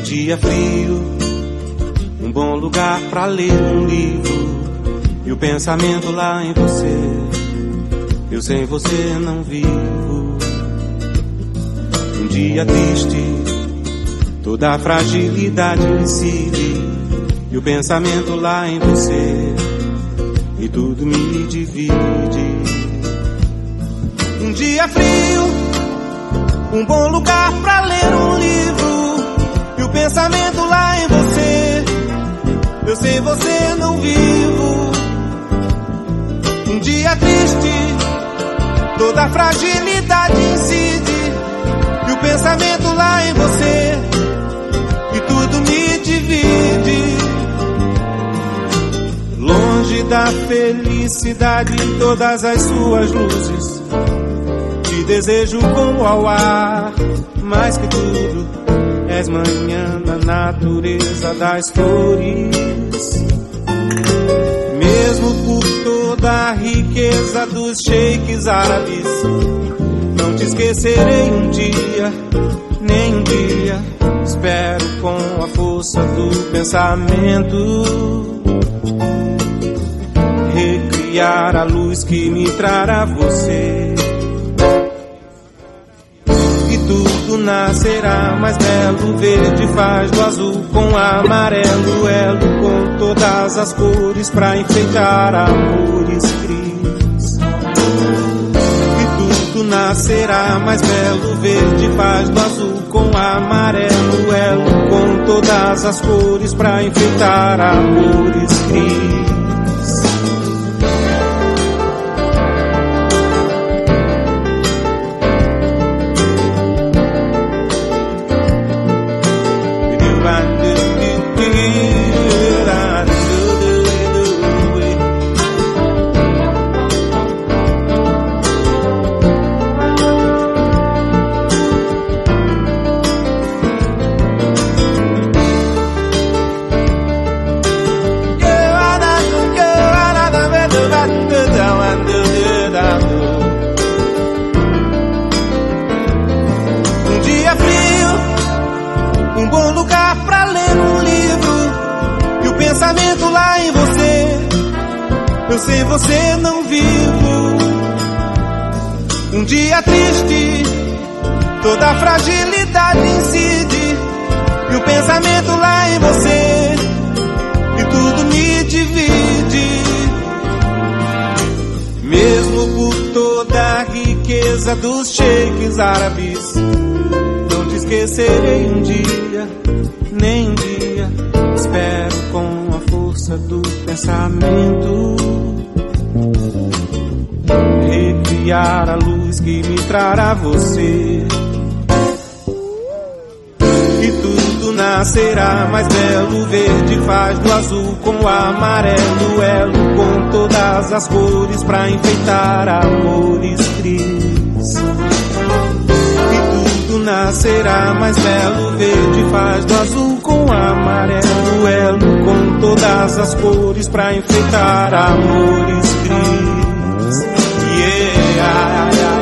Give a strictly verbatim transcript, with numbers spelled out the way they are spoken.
dia frio, um bom lugar pra ler um livro, e o pensamento lá em você. Eu sem você não vivo. Um dia triste, toda a fragilidade incide, e o pensamento lá em você, e tudo me divide. Um dia frio, um bom lugar pra ler um livro, e o pensamento lá em você. Eu sem você não vivo. Um dia triste, toda a fragilidade incide, e o pensamento lá em você, e tudo me divide. Longe da felicidade em todas as suas luzes, te desejo como ao ar, mais que tudo, és manhã da natureza das flores. Mesmo por toda a riqueza dos sheiks árabes, não te esquecerei um dia, nem um dia. Espero com a força do pensamento recriar a luz que me trará você. E tudo nascerá mais belo, verde faz do azul com amarelo, elo com todas as cores pra enfeitar amores cris. E tudo nascerá mais belo, verde faz do azul com amarelo, elo com todas as cores pra enfeitar amores cris. Pensamento lá em você, eu sem você não vivo. Um dia triste, toda a fragilidade incide, e o pensamento lá em você, e tudo me divide. Mesmo por toda a riqueza dos sheiks árabes, não te esquecerei um dia, nem um dia. Espero com a força do pensamento recriar a luz que me trará você. E tudo nascerá mais belo, verde faz do azul com o amarelo, elo com todas as cores pra enfeitar amores cris. E tudo nascerá mais belo, verde faz do azul com amarelo, elo com todas as cores pra enfeitar amores cris. Yeah, yeah, yeah.